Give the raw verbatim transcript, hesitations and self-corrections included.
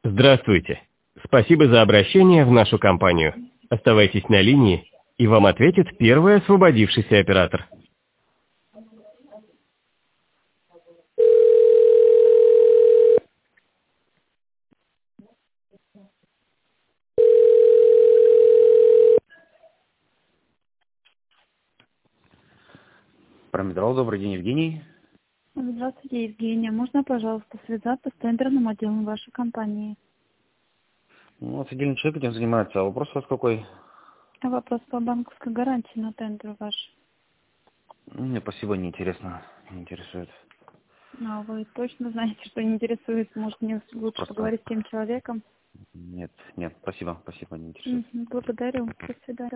Здравствуйте. Спасибо за обращение в нашу компанию. Оставайтесь на линии, и вам ответит первый освободившийся оператор. Промедрол, добрый день, Евгений. Здравствуйте, Евгения. Можно, пожалуйста, связаться с тендерным отделом вашей компании? Ну, вот отдельный человек этим занимается, а вопрос у вас какой? Вопрос по банковской гарантии на тендер ваш. Мне спасибо, не интересно, не интересует. А вы точно знаете, что не интересует? Может, мне лучше Просто поговорить с тем человеком? нет, нет, спасибо, спасибо, не интересует. Мгм, благодарю. До свидания.